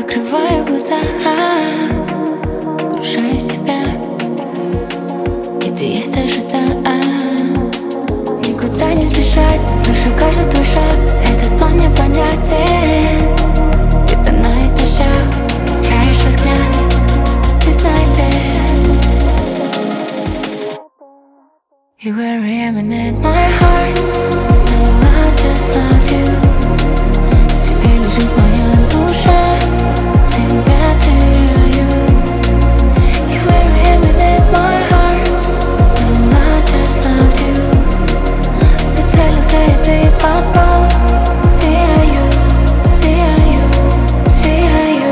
закрываю глаза, крушаю себя, и ты есть даже там. Никуда не сбежать, слышу каждый твой шаг. Этот план мне понятен. Где-то на этажах, чаешь взгляд, ты снайпер. You were aiming at my heart. No, I just love you. Тебе лежит моя душа, тебя теряю. You were aiming at my heart. No, I just love you. Прицелился и ты попал. Сияю, сияю, сияю.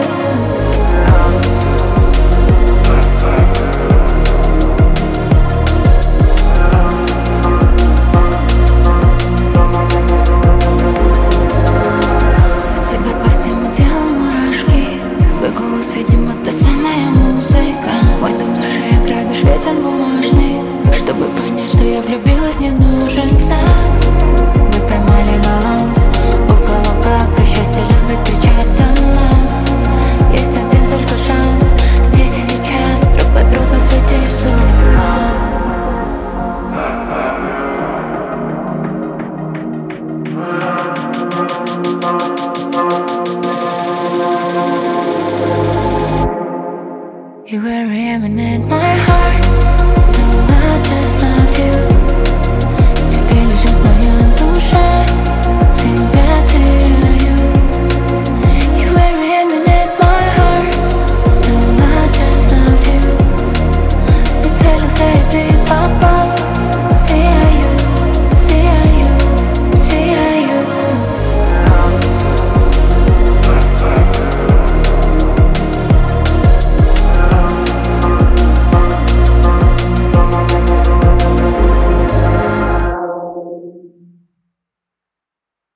От тебя по всему телу мурашки. Твой голос, видимо, та самая музыка. Мой дом души ограбишь, ветер бумажный. Чтобы понять, что я влюбилась, не нужен знак. Мы поймали баланс. У кого как, а счастье любит кричать за нас. Есть один только шанс. Здесь и сейчас друг от друга сойти с ума. You were aiming at my